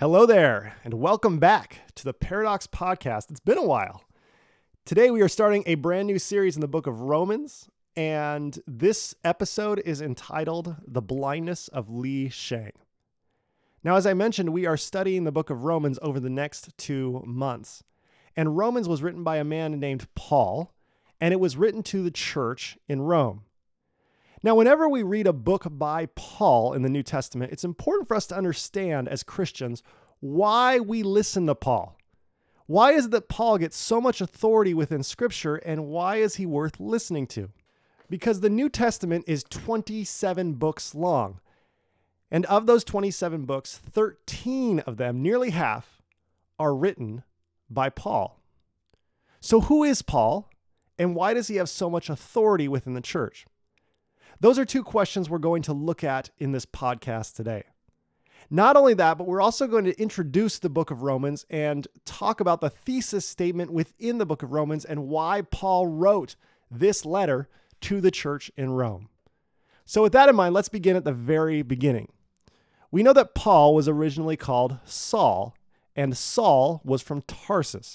Hello there, and welcome back to the Paradox Podcast. It's been a while. Today we are starting a brand new series in the book of Romans, and this episode is entitled The Blindness of Li Shang. Now, as I mentioned, we are studying the book of Romans over the next 2 months. And Romans was written by a man named Paul, and it was written to the church in Rome. Now, whenever we read a book by Paul in the New Testament, it's important for us to understand as Christians why we listen to Paul. Why is it that Paul gets so much authority within Scripture, and why is he worth listening to? Because the New Testament is 27 books long. And of those 27 books, 13 of them, nearly half, are written by Paul. So who is Paul, and why does he have so much authority within the church? Those are two questions we're going to look at in this podcast today. Not only that, but we're also going to introduce the book of Romans and talk about the thesis statement within the book of Romans and why Paul wrote this letter to the church in Rome. So with that in mind, let's begin at the very beginning. We know that Paul was originally called Saul, and Saul was from Tarsus.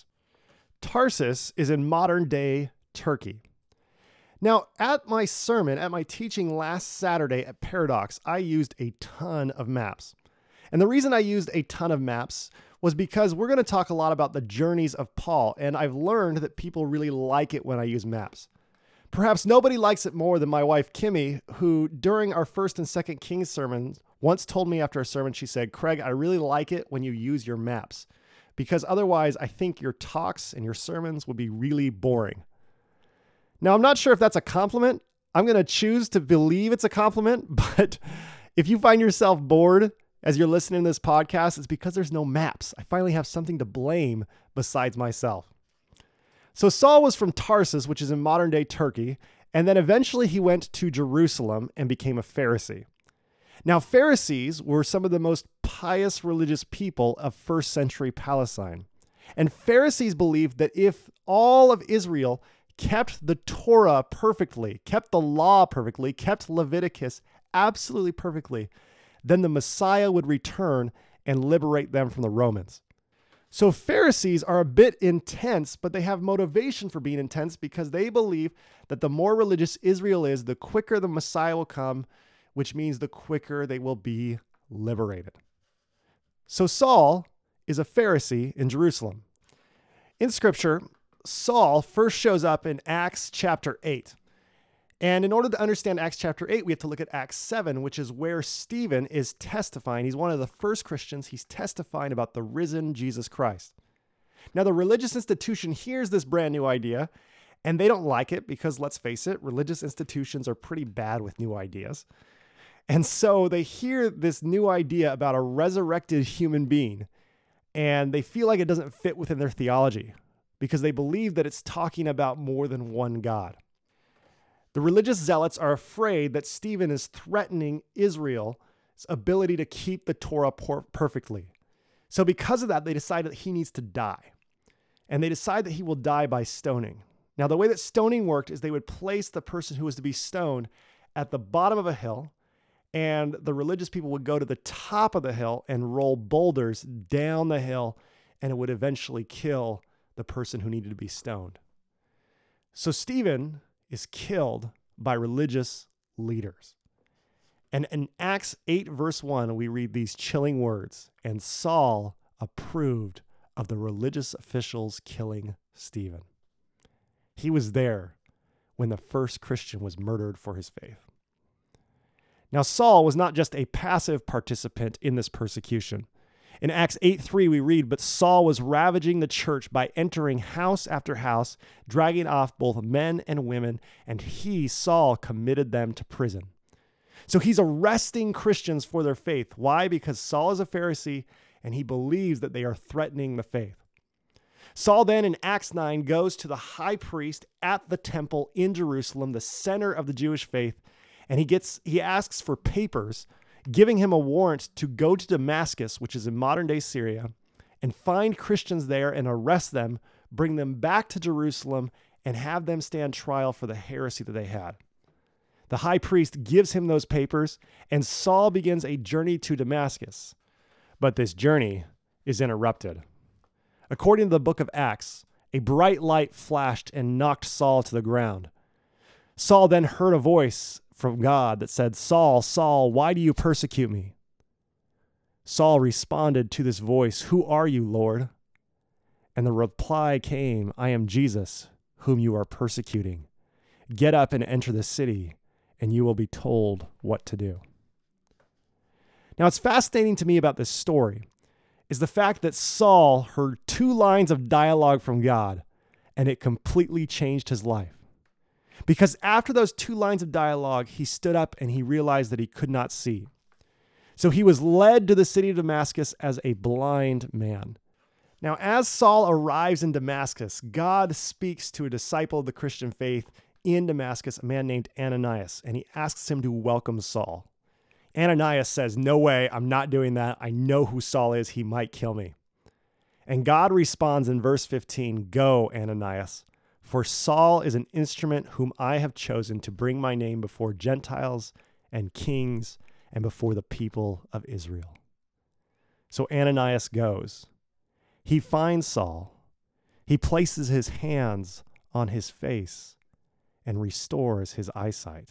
Tarsus is in modern-day Turkey. Now, at my teaching last Saturday at Paradox, I used a ton of maps. And the reason I used a ton of maps was because we're going to talk a lot about the journeys of Paul, and I've learned that people really like it when I use maps. Perhaps nobody likes it more than my wife, Kimmy, who during our 1st and 2nd Kings sermons once told me after a sermon, she said, "Craig, I really like it when you use your maps, because otherwise I think your talks and your sermons would be really boring." Now, I'm not sure if that's a compliment. I'm going to choose to believe it's a compliment, but if you find yourself bored as you're listening to this podcast, it's because there's no maps. I finally have something to blame besides myself. So Saul was from Tarsus, which is in modern-day Turkey, and then eventually he went to Jerusalem and became a Pharisee. Now, Pharisees were some of the most pious religious people of 1st century Palestine. And Pharisees believed that if all of Israel kept the Torah perfectly, kept the law perfectly, kept Leviticus absolutely perfectly, then the Messiah would return and liberate them from the Romans. So Pharisees are a bit intense, but they have motivation for being intense because they believe that the more religious Israel is, the quicker the Messiah will come, which means the quicker they will be liberated. So Saul is a Pharisee in Jerusalem. In Scripture, Saul first shows up in Acts chapter 8. And in order to understand Acts chapter 8, we have to look at Acts 7, which is where Stephen is testifying. He's one of the first Christians. He's testifying about the risen Jesus Christ. Now, the religious institution hears this brand new idea, and they don't like it because, let's face it, religious institutions are pretty bad with new ideas. And so they hear this new idea about a resurrected human being, and they feel like it doesn't fit within their theology, because they believe that it's talking about more than one God. The religious zealots are afraid that Stephen is threatening Israel's ability to keep the Torah perfectly. So because of that, they decide that he needs to die. And they decide that he will die by stoning. Now, the way that stoning worked is they would place the person who was to be stoned at the bottom of a hill, and the religious people would go to the top of the hill and roll boulders down the hill, and it would eventually kill the person who needed to be stoned. So Stephen is killed by religious leaders. And in Acts 8, verse 1, we read these chilling words, "And Saul approved of the religious officials killing Stephen." He was there when the first Christian was murdered for his faith. Now, Saul was not just a passive participant in this persecution. In Acts 8:3, we read, "But Saul was ravaging the church by entering house after house, dragging off both men and women, and he, Saul, committed them to prison." So he's arresting Christians for their faith. Why? Because Saul is a Pharisee, and he believes that they are threatening the faith. Saul then, in Acts 9, goes to the high priest at the temple in Jerusalem, the center of the Jewish faith, and he asks for papers giving him a warrant to go to Damascus, which is in modern-day Syria, and find Christians there and arrest them, bring them back to Jerusalem, and have them stand trial for the heresy that they had. The high priest gives him those papers, and Saul begins a journey to Damascus. But this journey is interrupted. According to the book of Acts, a bright light flashed and knocked Saul to the ground. Saul then heard a voice from God that said, "Saul, Saul, why do you persecute me?" Saul responded to this voice, "Who are you, Lord?" And the reply came, "I am Jesus, whom you are persecuting. Get up and enter the city, and you will be told what to do." Now, what's fascinating to me about this story is the fact that Saul heard 2 lines of dialogue from God, and it completely changed his life. Because after those 2 lines of dialogue, he stood up and he realized that he could not see. So he was led to the city of Damascus as a blind man. Now, as Saul arrives in Damascus, God speaks to a disciple of the Christian faith in Damascus, a man named Ananias, and he asks him to welcome Saul. Ananias says, "No way, I'm not doing that. I know who Saul is. He might kill me." And God responds in verse 15, "Go, Ananias, for Saul is an instrument whom I have chosen to bring my name before Gentiles and kings and before the people of Israel." So Ananias goes. He finds Saul. He places his hands on his face and restores his eyesight.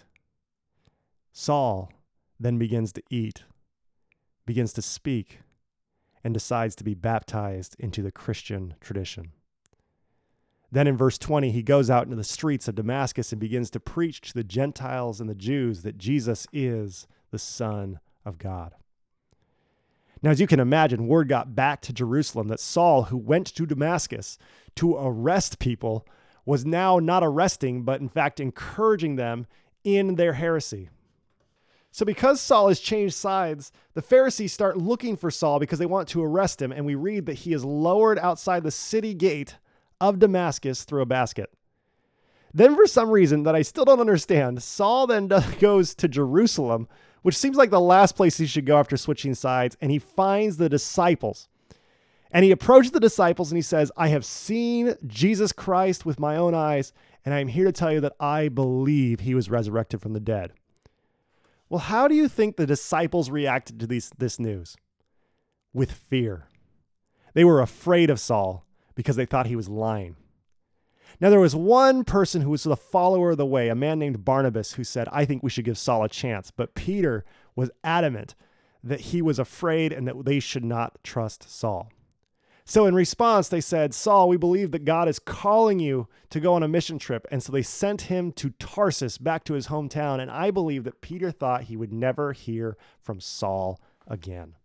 Saul then begins to eat, begins to speak, and decides to be baptized into the Christian tradition. Then in verse 20, he goes out into the streets of Damascus and begins to preach to the Gentiles and the Jews that Jesus is the Son of God. Now, as you can imagine, word got back to Jerusalem that Saul, who went to Damascus to arrest people, was now not arresting, but in fact encouraging them in their heresy. So because Saul has changed sides, the Pharisees start looking for Saul because they want to arrest him, and we read that he is lowered outside the city gate of Damascus through a basket. Then for some reason that I still don't understand, Saul then goes to Jerusalem, which seems like the last place he should go after switching sides, and he finds the disciples. And he approaches the disciples and he says, "I have seen Jesus Christ with my own eyes, and I am here to tell you that I believe he was resurrected from the dead." Well, how do you think the disciples reacted to this news? With fear. They were afraid of Saul because they thought he was lying. Now, there was one person who was the follower of the way, a man named Barnabas, who said, "I think we should give Saul a chance." But Peter was adamant that he was afraid and that they should not trust Saul. So in response, they said, "Saul, we believe that God is calling you to go on a mission trip." And so they sent him to Tarsus, back to his hometown. And I believe that Peter thought he would never hear from Saul again.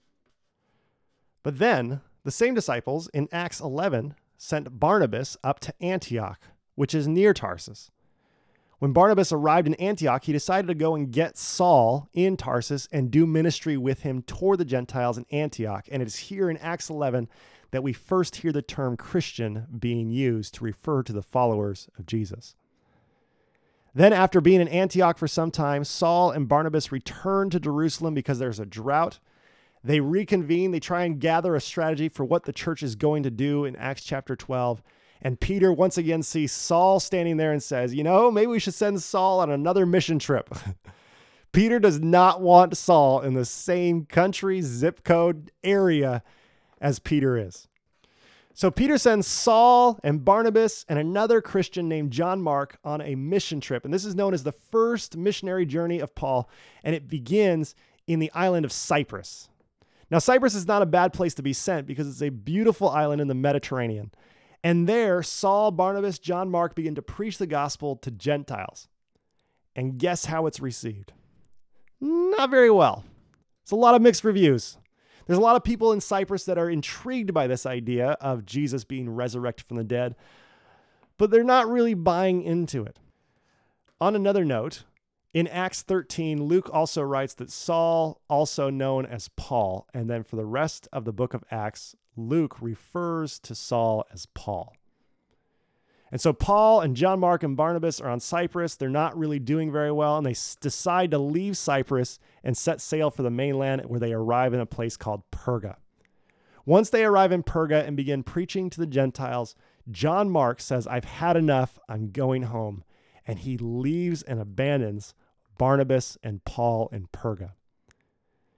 But then the same disciples in Acts 11 sent Barnabas up to Antioch, which is near Tarsus. When Barnabas arrived in Antioch, he decided to go and get Saul in Tarsus and do ministry with him toward the Gentiles in Antioch. And it is here in Acts 11 that we first hear the term Christian being used to refer to the followers of Jesus. Then after being in Antioch for some time, Saul and Barnabas return to Jerusalem because there's a drought. They reconvene. They try and gather a strategy for what the church is going to do in Acts chapter 12. And Peter once again sees Saul standing there and says, maybe we should send Saul on another mission trip. Peter does not want Saul in the same country, zip code, area as Peter is. So Peter sends Saul and Barnabas and another Christian named John Mark on a mission trip. And this is known as the first missionary journey of Paul. And it begins in the island of Cyprus. Now, Cyprus is not a bad place to be sent because it's a beautiful island in the Mediterranean. And there, Saul, Barnabas, John Mark begin to preach the gospel to Gentiles. And guess how it's received? Not very well. It's a lot of mixed reviews. There's a lot of people in Cyprus that are intrigued by this idea of Jesus being resurrected from the dead, but they're not really buying into it. On another note, in Acts 13, Luke also writes that Saul, also known as Paul, and then for the rest of the book of Acts, Luke refers to Saul as Paul. And so Paul and John Mark and Barnabas are on Cyprus. They're not really doing very well, and they decide to leave Cyprus and set sail for the mainland, where they arrive in a place called Perga. Once they arrive in Perga and begin preaching to the Gentiles, John Mark says, "I've had enough. I'm going home." And he leaves and abandons Barnabas and Paul in Perga.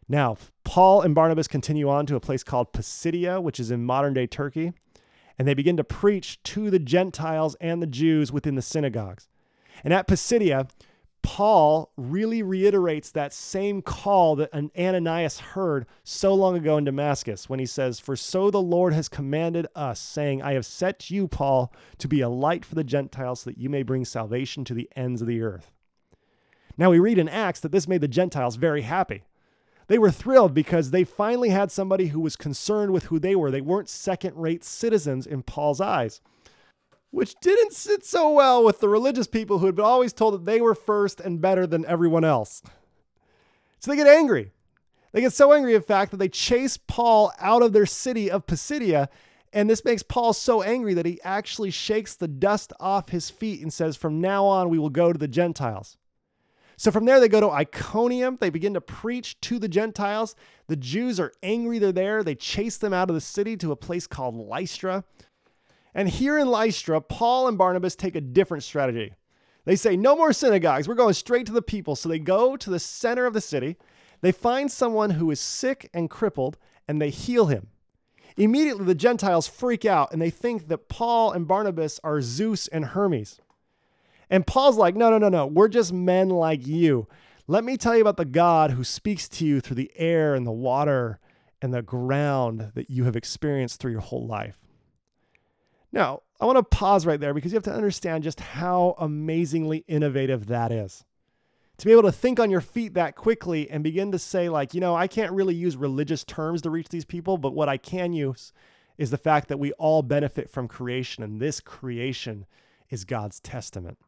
Now, Paul and Barnabas continue on to a place called Pisidia, which is in modern-day Turkey, and they begin to preach to the Gentiles and the Jews within the synagogues. And at Pisidia, Paul really reiterates that same call that Ananias heard so long ago in Damascus when he says, "For so the Lord has commanded us, saying, I have set you, Paul, to be a light for the Gentiles so that you may bring salvation to the ends of the earth." Now we read in Acts that this made the Gentiles very happy. They were thrilled because they finally had somebody who was concerned with who they were. They weren't second-rate citizens in Paul's eyes, which didn't sit so well with the religious people who had been always told that they were first and better than everyone else. So they get angry. They get so angry, in fact, that they chase Paul out of their city of Pisidia, and this makes Paul so angry that he actually shakes the dust off his feet and says, "From now on, we will go to the Gentiles." So from there, they go to Iconium. They begin to preach to the Gentiles. The Jews are angry they're there. They chase them out of the city to a place called Lystra. And here in Lystra, Paul and Barnabas take a different strategy. They say, no more synagogues. We're going straight to the people. So they go to the center of the city. They find someone who is sick and crippled, and they heal him. Immediately, the Gentiles freak out, and they think that Paul and Barnabas are Zeus and Hermes. And Paul's like, no. We're just men like you. Let me tell you about the God who speaks to you through the air and the water and the ground that you have experienced through your whole life. Now, I want to pause right there because you have to understand just how amazingly innovative that is. To be able to think on your feet that quickly and begin to say, like, I can't really use religious terms to reach these people, but what I can use is the fact that we all benefit from creation, and this creation is God's testament.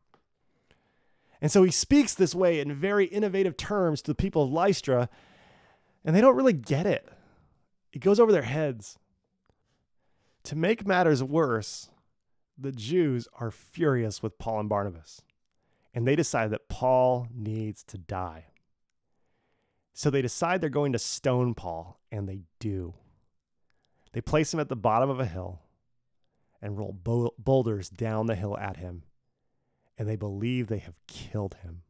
And so he speaks this way in very innovative terms to the people of Lystra, and they don't really get it. It goes over their heads. To make matters worse, the Jews are furious with Paul and Barnabas, and they decide that Paul needs to die. So they decide they're going to stone Paul, and they do. They place him at the bottom of a hill and roll boulders down the hill at him, and they believe they have killed him.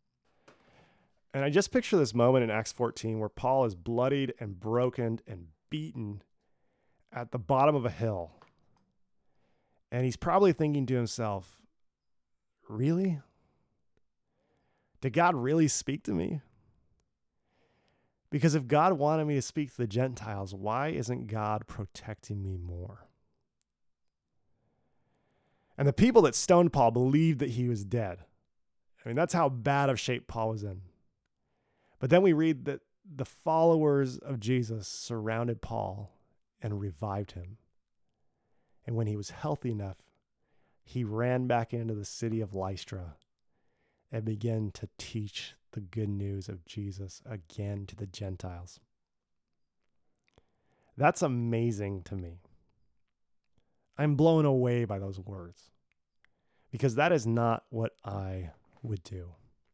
And I just picture this moment in Acts 14 where Paul is bloodied and broken and beaten at the bottom of a hill. And he's probably thinking to himself, really? Did God really speak to me? Because if God wanted me to speak to the Gentiles, why isn't God protecting me more? And the people that stoned Paul believed that he was dead. I mean, that's how bad of shape Paul was in. But then we read that the followers of Jesus surrounded Paul and revived him. And when he was healthy enough, he ran back into the city of Lystra and began to teach the good news of Jesus again to the Gentiles. That's amazing to me. I'm blown away by those words because that is not what I would do.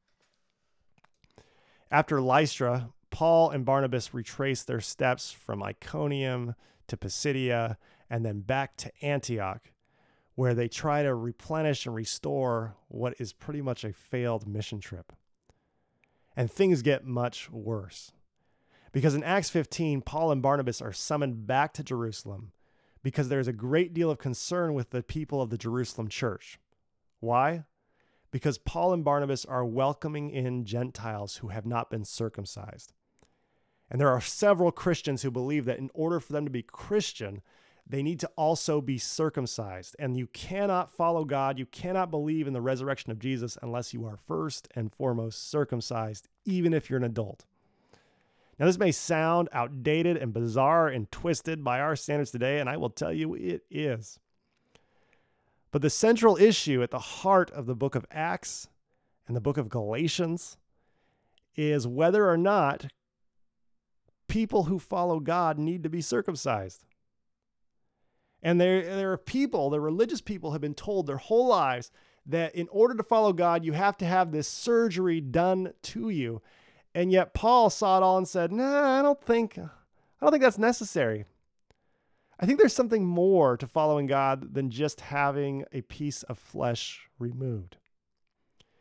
After Lystra, Paul and Barnabas retrace their steps from Iconium to Pisidia and then back to Antioch, where they try to replenish and restore what is pretty much a failed mission trip. And things get much worse. Because in Acts 15, Paul and Barnabas are summoned back to Jerusalem because there's a great deal of concern with the people of the Jerusalem church. Why? Because Paul and Barnabas are welcoming in Gentiles who have not been circumcised. And there are several Christians who believe that in order for them to be Christian, they need to also be circumcised. And you cannot follow God, you cannot believe in the resurrection of Jesus unless you are first and foremost circumcised, even if you're an adult. Now, this may sound outdated and bizarre and twisted by our standards today, and I will tell you it is. But the central issue at the heart of the book of Acts and the book of Galatians is whether or not people who follow God need to be circumcised. And there are people, the religious people have been told their whole lives that in order to follow God, you have to have this surgery done to you. And yet Paul saw it all and said, I don't think that's necessary. I think there's something more to following God than just having a piece of flesh removed.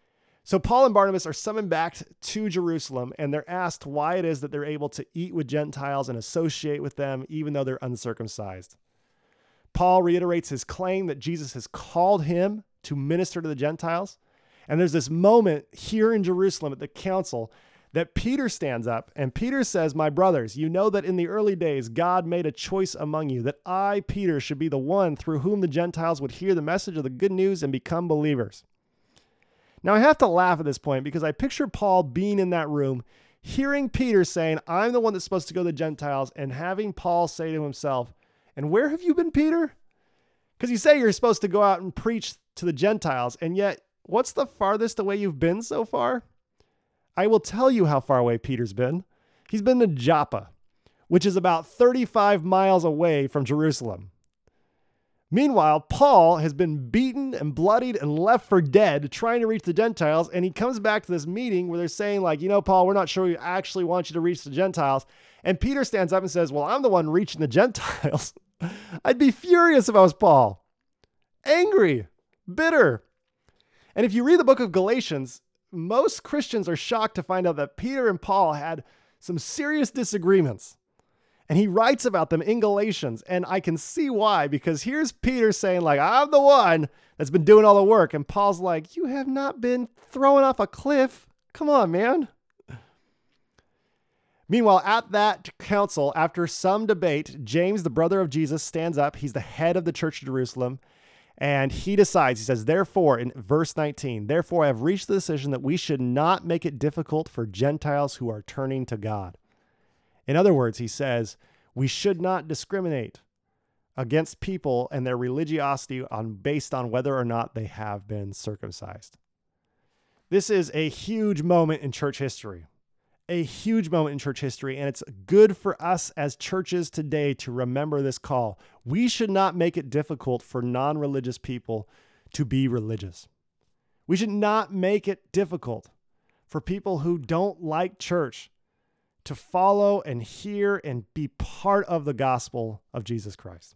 So Paul and Barnabas are summoned back to Jerusalem, and they're asked why it is that they're able to eat with Gentiles and associate with them, even though they're uncircumcised. Paul reiterates his claim that Jesus has called him to minister to the Gentiles. And there's this moment here in Jerusalem at the council that Peter stands up, and Peter says, "My brothers, you know that in the early days God made a choice among you, that I, Peter, should be the one through whom the Gentiles would hear the message of the good news and become believers." Now, I have to laugh at this point because I picture Paul being in that room, hearing Peter saying, "I'm the one that's supposed to go to the Gentiles," and having Paul say to himself, "And where have you been, Peter? Because you say you're supposed to go out and preach to the Gentiles, and yet what's the farthest away you've been so far?" I will tell you how far away Peter's been. He's been to Joppa, which is about 35 miles away from Jerusalem. Meanwhile, Paul has been beaten and bloodied and left for dead trying to reach the Gentiles, and he comes back to this meeting where they're saying, like, Paul, we're not sure we actually want you to reach the Gentiles. And Peter stands up and says, "Well, I'm the one reaching the Gentiles." I'd be furious if I was Paul. Angry, bitter. And if you read the book of Galatians, most Christians are shocked to find out that Peter and Paul had some serious disagreements. And he writes about them in Galatians, and I can see why, because here's Peter saying, like, "I'm the one that's been doing all the work." And Paul's like, "You have not been thrown off a cliff. Come on, man." Meanwhile, at that council, after some debate, James, the brother of Jesus, stands up. He's the head of the church of Jerusalem, and he decides, he says, "Therefore," in verse 19, "Therefore I have reached the decision that we should not make it difficult for Gentiles who are turning to God." In other words, he says, we should not discriminate against people and their religiosity based on whether or not they have been circumcised. This is a huge moment in church history. A huge moment in church history, and it's good for us as churches today to remember this call. We should not make it difficult for non-religious people to be religious. We should not make it difficult for people who don't like church to follow and hear and be part of the gospel of Jesus Christ.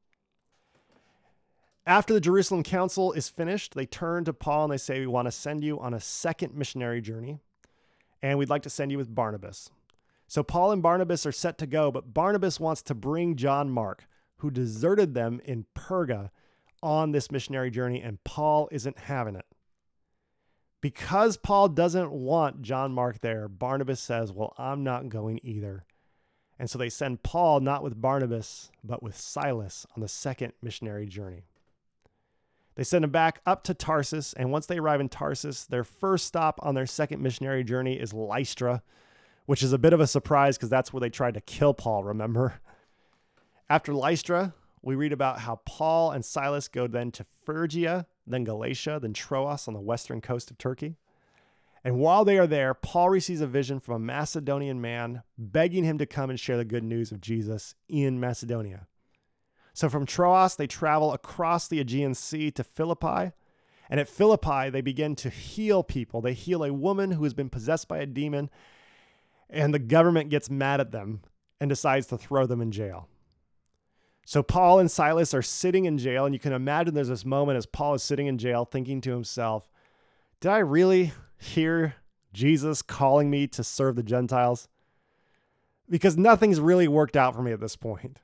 After the Jerusalem council is finished, they turn to Paul and they say, "We want to send you on a second missionary journey, and we'd like to send you with Barnabas." So Paul and Barnabas are set to go, but Barnabas wants to bring John Mark, who deserted them in Perga, on this missionary journey, and Paul isn't having it. Because Paul doesn't want John Mark there, Barnabas says, "Well, I'm not going either." And so they send Paul not with Barnabas, but with Silas on the second missionary journey. They send him back up to Tarsus, and once they arrive in Tarsus, their first stop on their second missionary journey is Lystra, which is a bit of a surprise because that's where they tried to kill Paul, remember? After Lystra, we read about how Paul and Silas go then to Phrygia, then Galatia, then Troas on the western coast of Turkey. And while they are there, Paul receives a vision from a Macedonian man begging him to come and share the good news of Jesus in Macedonia. So from Troas, they travel across the Aegean Sea to Philippi. And at Philippi, they begin to heal people. They heal a woman who has been possessed by a demon, and the government gets mad at them and decides to throw them in jail. So Paul and Silas are sitting in jail, and you can imagine there's this moment as Paul is sitting in jail thinking to himself, did I really hear Jesus calling me to serve the Gentiles? Because nothing's really worked out for me at this point.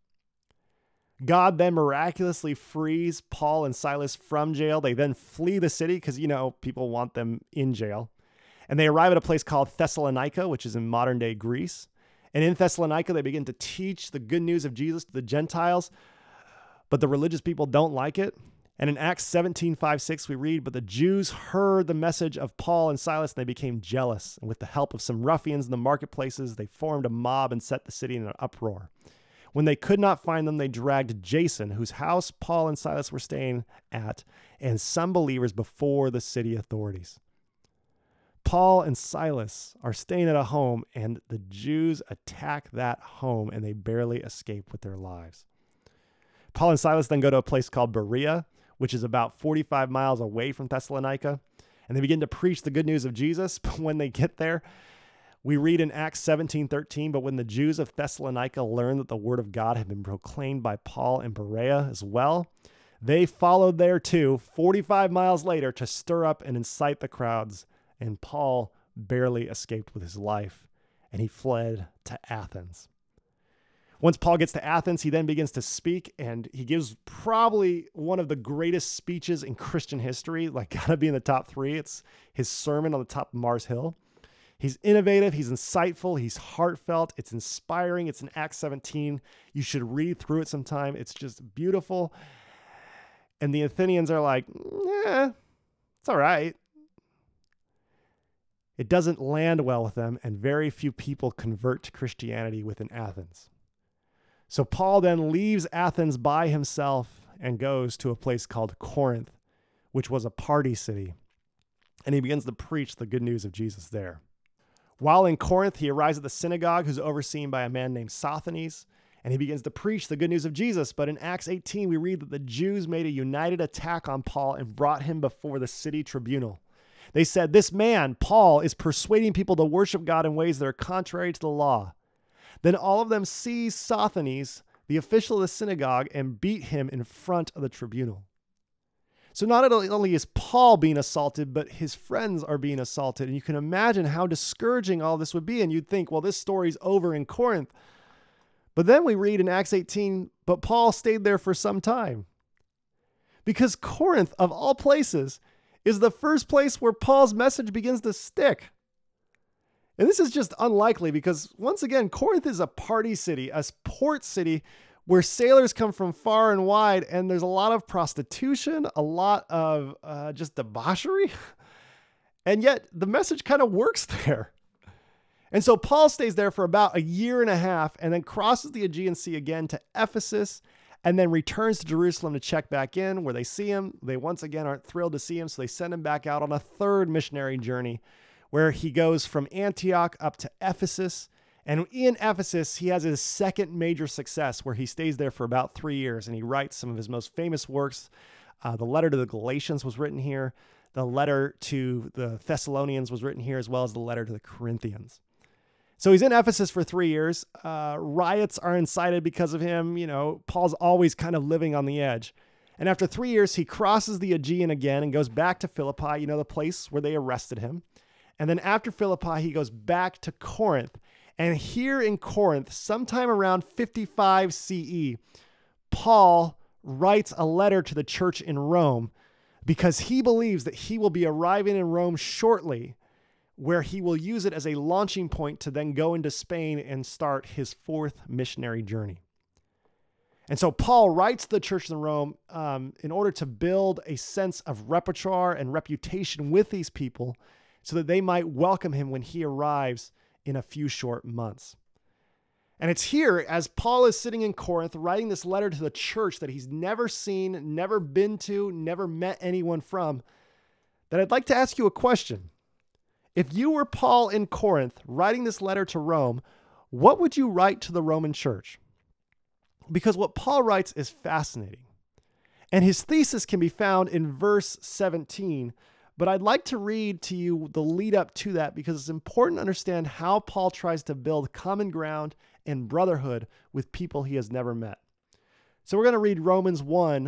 God then miraculously frees Paul and Silas from jail. They then flee the city because, people want them in jail. And they arrive at a place called Thessalonica, which is in modern day Greece. And in Thessalonica, they begin to teach the good news of Jesus to the Gentiles, but the religious people don't like it. And in Acts 17:5-6, we read, "But the Jews heard the message of Paul and Silas, and they became jealous. And with the help of some ruffians in the marketplaces, they formed a mob and set the city in an uproar. When they could not find them, they dragged Jason, whose house Paul and Silas were staying at, and some believers before the city authorities." Paul and Silas are staying at a home, and the Jews attack that home, and they barely escape with their lives. Paul and Silas then go to a place called Berea, which is about 45 miles away from Thessalonica, and they begin to preach the good news of Jesus. But when they get there, we read in Acts 17:13, "But when the Jews of Thessalonica learned that the word of God had been proclaimed by Paul in Berea as well, They followed there too, 45 miles later, to stir up and incite the crowds, and Paul barely escaped with his life, and he fled to Athens. Once Paul gets to Athens, he then begins to speak, and he gives probably one of the greatest speeches in Christian history, like gotta be in the top 3. It's his sermon on the top of Mars Hill. He's innovative, he's insightful, he's heartfelt, it's inspiring, it's in Acts 17. You should read through it sometime. It's just beautiful. And the Athenians are like, it's all right. It doesn't land well with them, and very few people convert to Christianity within Athens. So Paul then leaves Athens by himself and goes to a place called Corinth, which was a party city. And he begins to preach the good news of Jesus there. While in Corinth, he arrives at the synagogue, who's overseen by a man named Sosthenes, and he begins to preach the good news of Jesus. But in Acts 18, we read that the Jews made a united attack on Paul and brought him before the city tribunal. They said, "This man, Paul, is persuading people to worship God in ways that are contrary to the law." Then all of them seized Sosthenes, the official of the synagogue, and beat him in front of the tribunal. So not only is Paul being assaulted, but his friends are being assaulted. And you can imagine how discouraging all this would be. And you'd think, well, this story's over in Corinth. But then we read in Acts 18, but Paul stayed there for some time. Because Corinth, of all places, is the first place where Paul's message begins to stick. And this is just unlikely because, once again, Corinth is a party city, a port city where sailors come from far and wide, and there's a lot of prostitution, a lot of just debauchery. And yet the message kind of works there. And so Paul stays there for about a year and a half and then crosses the Aegean Sea again to Ephesus and then returns to Jerusalem to check back in where they see him. They once again aren't thrilled to see him, so they send him back out on a third missionary journey where he goes from Antioch up to Ephesus. And in Ephesus, he has his second major success where he stays there for about 3 years and he writes some of his most famous works. The letter to the Galatians was written here. The letter to the Thessalonians was written here, as well as the letter to the Corinthians. So he's in Ephesus for 3 years. Riots are incited because of him. You know, Paul's always kind of living on the edge. And after 3 years, he crosses the Aegean again and goes back to Philippi, the place where they arrested him. And then after Philippi, he goes back to Corinth. And here in Corinth, sometime around 55 CE, Paul writes a letter to the church in Rome because he believes that he will be arriving in Rome shortly, where he will use it as a launching point to then go into Spain and start his fourth missionary journey. And so Paul writes to the church in Rome in order to build a sense of repertoire and reputation with these people so that they might welcome him when he arrives in a few short months. And it's here, as Paul is sitting in Corinth, writing this letter to the church that he's never seen, never been to, never met anyone from, that I'd like to ask you a question. If you were Paul in Corinth writing this letter to Rome, what would you write to the Roman church? Because what Paul writes is fascinating. And his thesis can be found in verse 17. But I'd like to read to you the lead up to that because it's important to understand how Paul tries to build common ground and brotherhood with people he has never met. So we're going to read Romans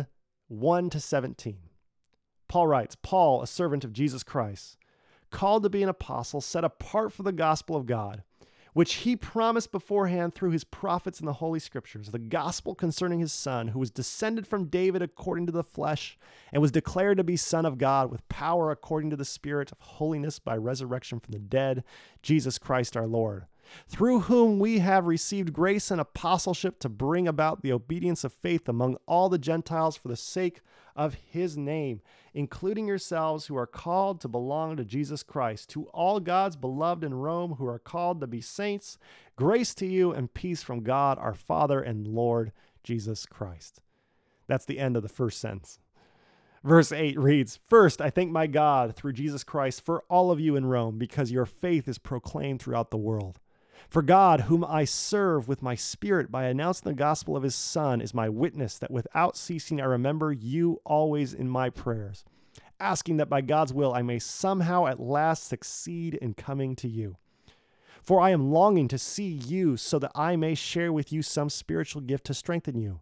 1:1-17. Paul writes, Paul, a servant of Jesus Christ, called to be an apostle, set apart for the gospel of God, which he promised beforehand through his prophets in the Holy Scriptures, the gospel concerning his Son, who was descended from David according to the flesh, and was declared to be Son of God with power according to the Spirit of holiness by resurrection from the dead, Jesus Christ our Lord, through whom we have received grace and apostleship to bring about the obedience of faith among all the Gentiles for the sake of his name, including yourselves who are called to belong to Jesus Christ. To all God's beloved in Rome who are called to be saints, grace to you and peace from God our Father and Lord Jesus Christ. That's the end of the first sentence. Verse 8 reads, First, I thank my God through Jesus Christ for all of you in Rome, because your faith is proclaimed throughout the world. For God, whom I serve with my spirit by announcing the gospel of his Son, is my witness that without ceasing I remember you always in my prayers, asking that by God's will I may somehow at last succeed in coming to you. For I am longing to see you so that I may share with you some spiritual gift to strengthen you,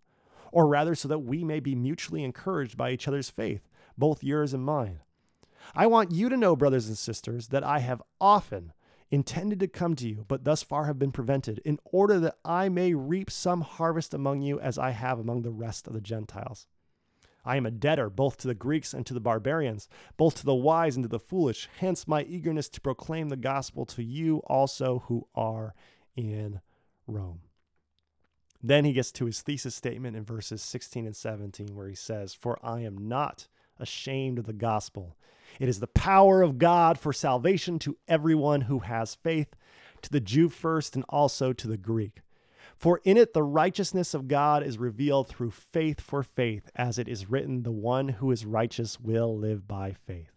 or rather so that we may be mutually encouraged by each other's faith, both yours and mine. I want you to know, brothers and sisters, that I have often intended to come to you, but thus far have been prevented, in order that I may reap some harvest among you as I have among the rest of the Gentiles. I am a debtor both to the Greeks and to the barbarians, both to the wise and to the foolish. Hence my eagerness to proclaim the gospel to you also who are in Rome. Then he gets to his thesis statement in verses 16 and 17, where he says, "For I am not ashamed of the gospel. It is the power of God for salvation to everyone who has faith, to the Jew first and also to the Greek. For in it the righteousness of God is revealed through faith for faith, as it is written, the one who is righteous will live by faith."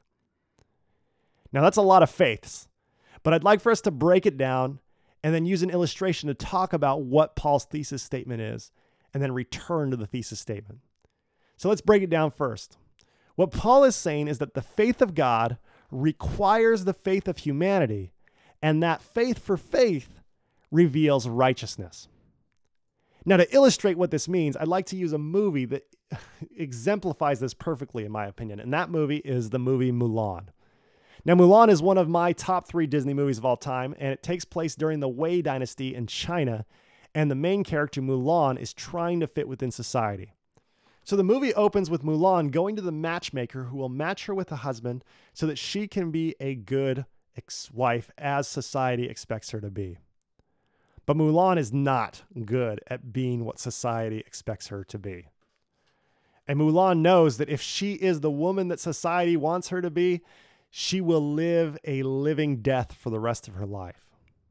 Now that's a lot of faiths, but I'd like for us to break it down and then use an illustration to talk about what Paul's thesis statement is, and then return to the thesis statement. So let's break it down first. What Paul is saying is that the faith of God requires the faith of humanity, and that faith for faith reveals righteousness. Now, to illustrate what this means, I'd like to use a movie that exemplifies this perfectly, in my opinion, and that movie is the movie Mulan. Now, Mulan is one of my top 3 Disney movies of all time, and it takes place during the Wei Dynasty in China, and the main character, Mulan, is trying to fit within society. So the movie opens with Mulan going to the matchmaker who will match her with a husband so that she can be a good ex-wife as society expects her to be. But Mulan is not good at being what society expects her to be. And Mulan knows that if she is the woman that society wants her to be, she will live a living death for the rest of her life.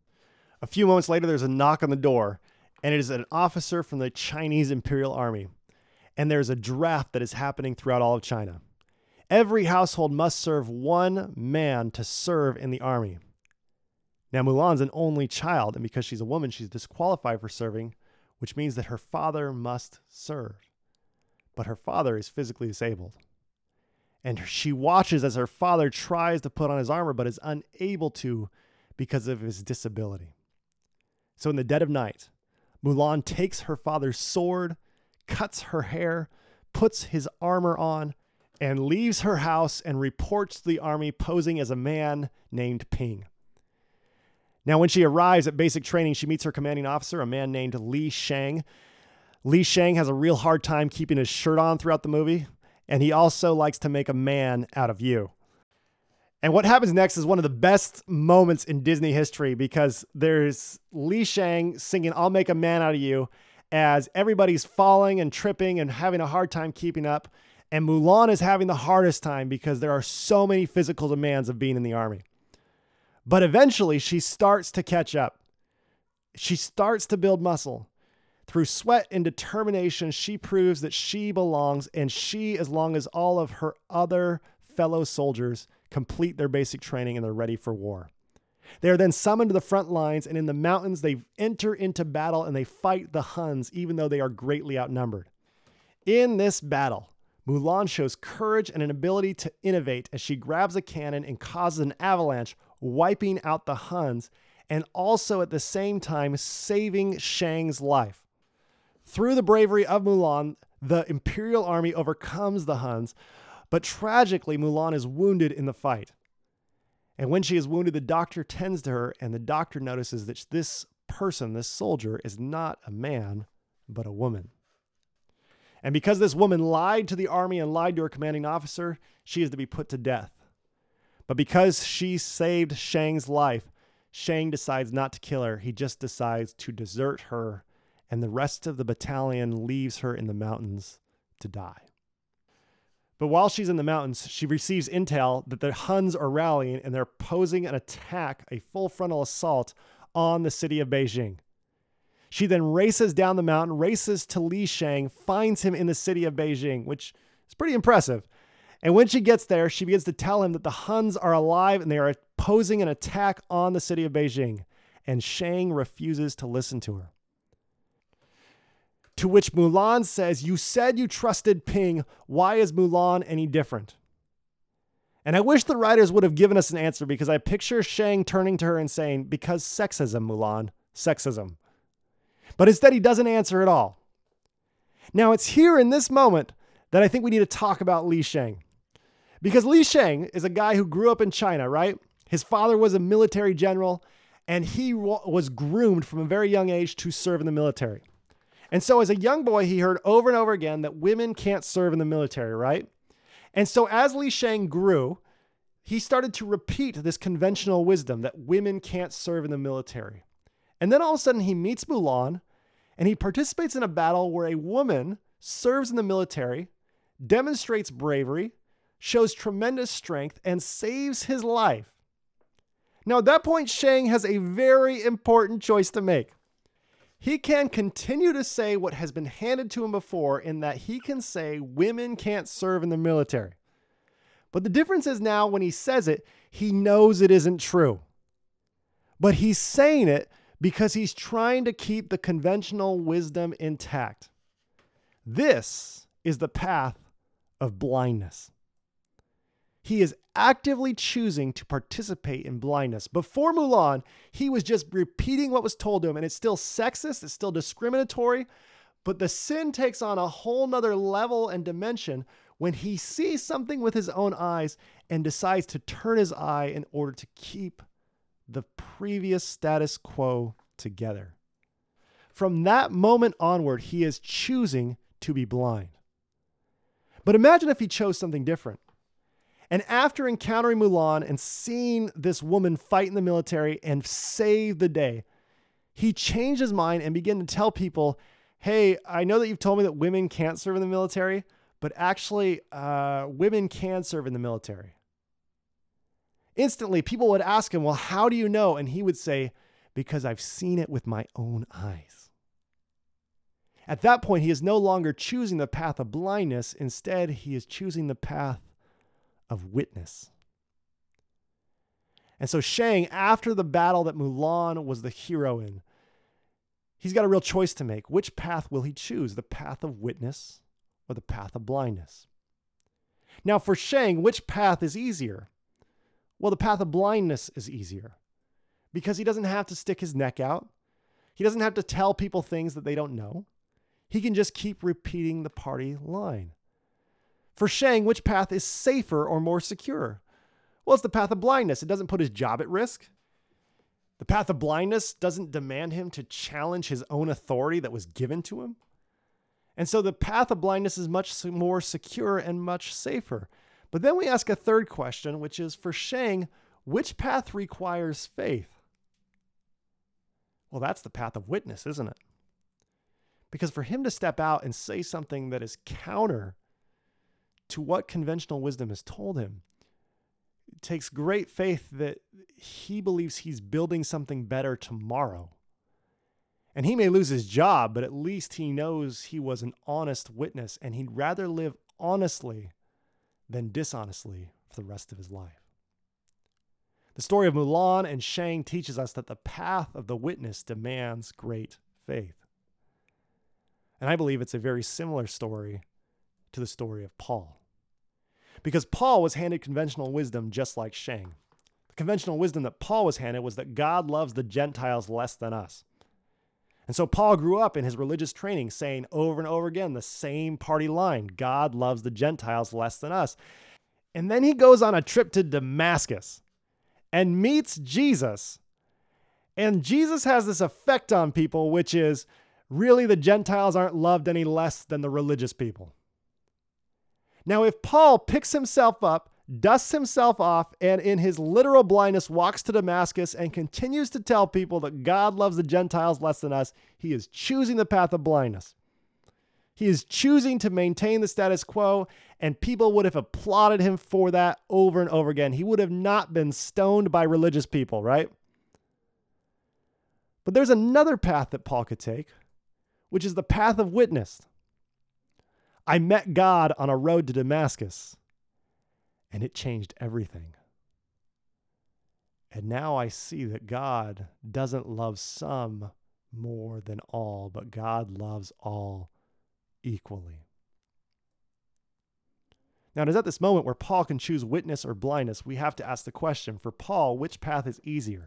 A few moments later, there's a knock on the door, and it is an officer from the Chinese Imperial Army. And there's a draft that is happening throughout all of China. Every household must serve one man to serve in the army. Now, Mulan's an only child, and because she's a woman, she's disqualified for serving, which means that her father must serve. But her father is physically disabled. And she watches as her father tries to put on his armor, but is unable to because of his disability. So in the dead of night, Mulan takes her father's sword, cuts her hair, puts his armor on, and leaves her house and reports to the army posing as a man named Ping. Now, when she arrives at basic training, she meets her commanding officer, a man named Li Shang. Li Shang has a real hard time keeping his shirt on throughout the movie, and he also likes to make a man out of you. And what happens next is one of the best moments in Disney history, because there's Li Shang singing "I'll Make a Man Out of You" as everybody's falling and tripping and having a hard time keeping up. And Mulan is having the hardest time because there are so many physical demands of being in the army. But eventually she starts to catch up. She starts to build muscle. Through sweat and determination, she proves that she belongs, and she, as long as all of her other fellow soldiers complete their basic training and they're ready for war. They are then summoned to the front lines, and in the mountains they enter into battle and they fight the Huns, even though they are greatly outnumbered. In this battle, Mulan shows courage and an ability to innovate as she grabs a cannon and causes an avalanche, wiping out the Huns, and also at the same time saving Shang's life. Through the bravery of Mulan, the Imperial Army overcomes the Huns, but tragically Mulan is wounded in the fight. And when she is wounded, the doctor tends to her, and the doctor notices that this person, this soldier, is not a man, but a woman. And because this woman lied to the army and lied to her commanding officer, she is to be put to death. But because she saved Shang's life, Shang decides not to kill her. He just decides to desert her, and the rest of the battalion leaves her in the mountains to die. But while she's in the mountains, she receives intel that the Huns are rallying and they're posing an attack, a full frontal assault on the city of Beijing. She then races down the mountain, races to Li Shang, finds him in the city of Beijing, which is pretty impressive. And when she gets there, she begins to tell him that the Huns are alive and they are posing an attack on the city of Beijing. And Shang refuses to listen to her. To which Mulan says, "You said you trusted Ping. Why is Mulan any different?" And I wish the writers would have given us an answer, because I picture Shang turning to her and saying, "Because sexism, Mulan, sexism." But instead he doesn't answer at all. Now, it's here in this moment that I think we need to talk about Li Sheng. Because Li Sheng is a guy who grew up in China, right? His father was a military general, and he was groomed from a very young age to serve in the military. And so as a young boy, he heard over and over again that women can't serve in the military, right? And so as Li Sheng grew, he started to repeat this conventional wisdom that women can't serve in the military. And then all of a sudden he meets Mulan, and he participates in a battle where a woman serves in the military, demonstrates bravery, shows tremendous strength, and saves his life. Now at that point, Sheng has a very important choice to make. He can continue to say what has been handed to him before, in that he can say women can't serve in the military. But the difference is now when he says it, he knows it isn't true. But he's saying it because he's trying to keep the conventional wisdom intact. This is the path of blindness. He is actively choosing to participate in blindness. Before Mulan, he was just repeating what was told to him, and it's still sexist, it's still discriminatory, but the sin takes on a whole nother level and dimension when he sees something with his own eyes and decides to turn his eye in order to keep the previous status quo together. From that moment onward, he is choosing to be blind. But imagine if he chose something different. And after encountering Mulan and seeing this woman fight in the military and save the day, he changed his mind and began to tell people, hey, I know that you've told me that women can't serve in the military, but actually women can serve in the military. Instantly, people would ask him, well, how do you know? And he would say, because I've seen it with my own eyes. At that point, he is no longer choosing the path of blindness. Instead, he is choosing the path of witness. And so Sheng, after the battle that Mulan was the hero in, he's got a real choice to make. Which path will he choose? The path of witness or the path of blindness? Now for Sheng, which path is easier? Well, the path of blindness is easier because he doesn't have to stick his neck out. He doesn't have to tell people things that they don't know. He can just keep repeating the party line. For Sheng, which path is safer or more secure? Well, it's the path of blindness. It doesn't put his job at risk. The path of blindness doesn't demand him to challenge his own authority that was given to him. And so the path of blindness is much more secure and much safer. But then we ask a third question, which is for Sheng, which path requires faith? Well, that's the path of witness, isn't it? Because for him to step out and say something that is counter to what conventional wisdom has told him, it takes great faith that he believes he's building something better tomorrow. And he may lose his job, but at least he knows he was an honest witness, and he'd rather live honestly than dishonestly for the rest of his life. The story of Mulan and Sheng teaches us that the path of the witness demands great faith. And I believe it's a very similar story to the story of Paul. Because Paul was handed conventional wisdom just like Sheng. The conventional wisdom that Paul was handed was that God loves the Gentiles less than us. And so Paul grew up in his religious training saying over and over again the same party line, God loves the Gentiles less than us. And then he goes on a trip to Damascus and meets Jesus. And Jesus has this effect on people, which is really the Gentiles aren't loved any less than the religious people. Now, if Paul picks himself up, dusts himself off, and in his literal blindness walks to Damascus and continues to tell people that God loves the Gentiles less than us, he is choosing the path of blindness. He is choosing to maintain the status quo, and people would have applauded him for that over and over again. He would have not been stoned by religious people, right? But there's another path that Paul could take, which is the path of witness. I met God on a road to Damascus, and it changed everything. And now I see that God doesn't love some more than all, but God loves all equally. Now, it is at this moment where Paul can choose witness or blindness. We have to ask the question, for Paul, which path is easier?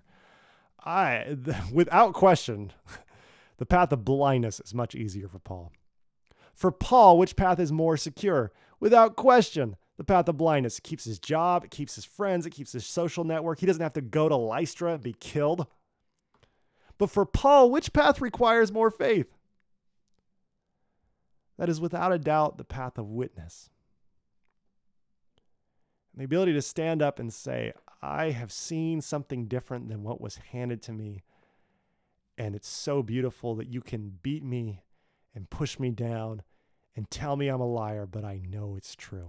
Without question, the path of blindness is much easier for Paul. For Paul, which path is more secure? Without question, the path of blindness. It keeps his job, it keeps his friends, it keeps his social network. He doesn't have to go to Lystra and be killed. But for Paul, which path requires more faith? That is without a doubt the path of witness. The ability to stand up and say, I have seen something different than what was handed to me. And it's so beautiful that you can beat me and push me down and tell me I'm a liar, but I know it's true.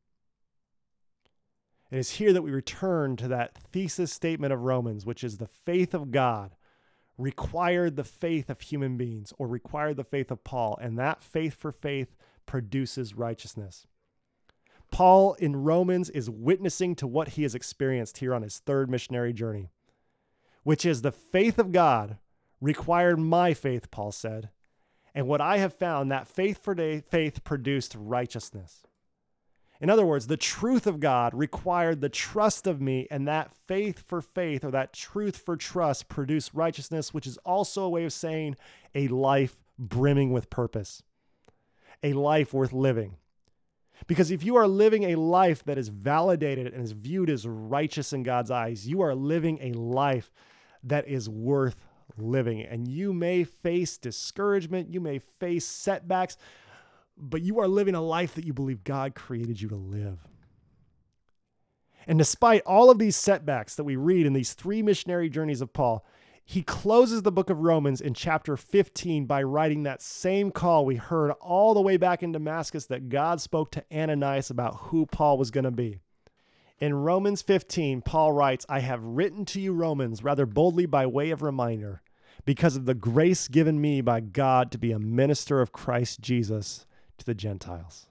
And it's here that we return to that thesis statement of Romans, which is the faith of God required the faith of human beings, or required the faith of Paul, and that faith for faith produces righteousness. Paul in Romans is witnessing to what he has experienced here on his third missionary journey, which is the faith of God required my faith, Paul said, and what I have found, that faith for faith produced righteousness. In other words, the truth of God required the trust of me, and that faith for faith, or that truth for trust, produced righteousness, which is also a way of saying a life brimming with purpose, a life worth living. Because if you are living a life that is validated and is viewed as righteous in God's eyes, you are living a life that is worth living. And you may face discouragement, you may face setbacks, but you are living a life that you believe God created you to live. And despite all of these setbacks that we read in these three missionary journeys of Paul, he closes the book of Romans in chapter 15 by writing that same call we heard all the way back in Damascus that God spoke to Ananias about who Paul was going to be. In Romans 15, Paul writes, I have written to you, Romans, rather boldly by way of reminder, because of the grace given me by God to be a minister of Christ Jesus to the Gentiles.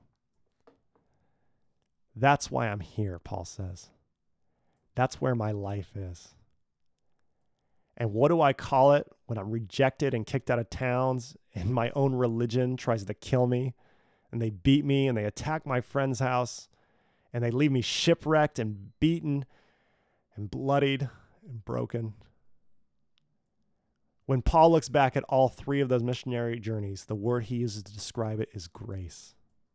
That's why I'm here, Paul says. That's where my life is. And what do I call it when I'm rejected and kicked out of towns and my own religion tries to kill me and they beat me and they attack my friend's house and they leave me shipwrecked and beaten and bloodied and broken? When Paul looks back at all three of those missionary journeys, the word he uses to describe it is grace.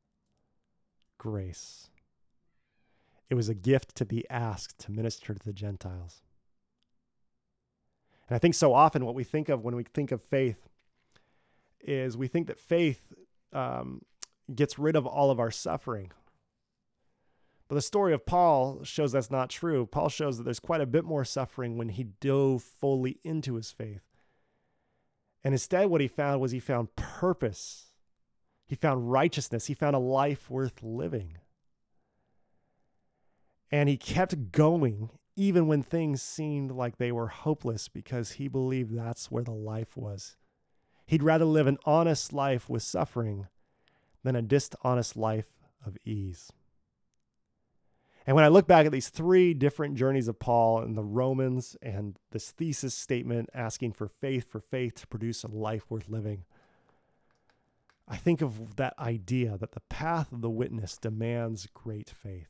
Grace. It was a gift to be asked to minister to the Gentiles. And I think so often what we think of when we think of faith is we think that faith gets rid of all of our suffering. But the story of Paul shows that's not true. Paul shows that there's quite a bit more suffering when he dove fully into his faith. And instead what he found purpose. He found righteousness. He found a life worth living. And he kept going even when things seemed like they were hopeless, because he believed that's where the life was. He'd rather live an honest life with suffering than a dishonest life of ease. And when I look back at these three different journeys of Paul and the Romans and this thesis statement asking for faith to produce a life worth living, I think of that idea that the path of the witness demands great faith.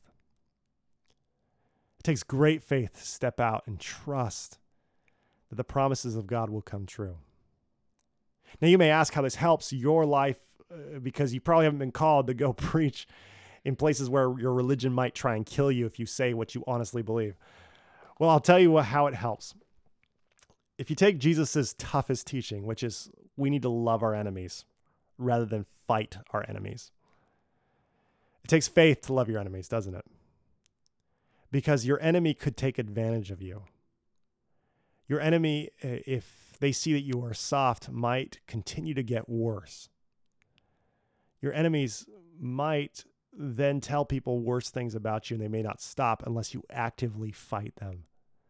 It takes great faith to step out and trust that the promises of God will come true. Now you may ask how this helps your life because you probably haven't been called to go preach in places where your religion might try and kill you if you say what you honestly believe. Well, I'll tell you how it helps. If you take Jesus's toughest teaching, which is we need to love our enemies rather than fight our enemies. It takes faith to love your enemies, doesn't it? Because your enemy could take advantage of you. Your enemy, if they see that you are soft, might continue to get worse. Your enemies might then tell people worse things about you, and they may not stop unless you actively fight them.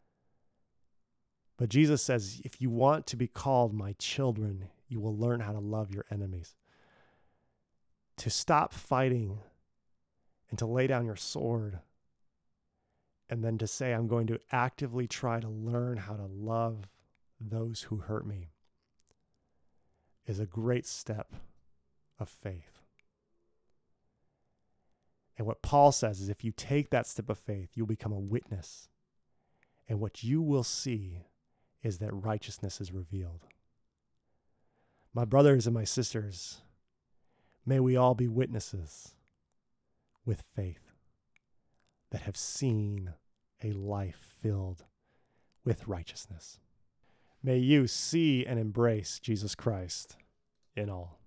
But Jesus says, if you want to be called my children, you will learn how to love your enemies. To stop fighting and to lay down your sword, and then to say, I'm going to actively try to learn how to love those who hurt me, is a great step of faith. And what Paul says is if you take that step of faith, you'll become a witness. And what you will see is that righteousness is revealed. My brothers and my sisters, May we all be witnesses with faith that have seen a life filled with righteousness. May you see and embrace Jesus Christ in all.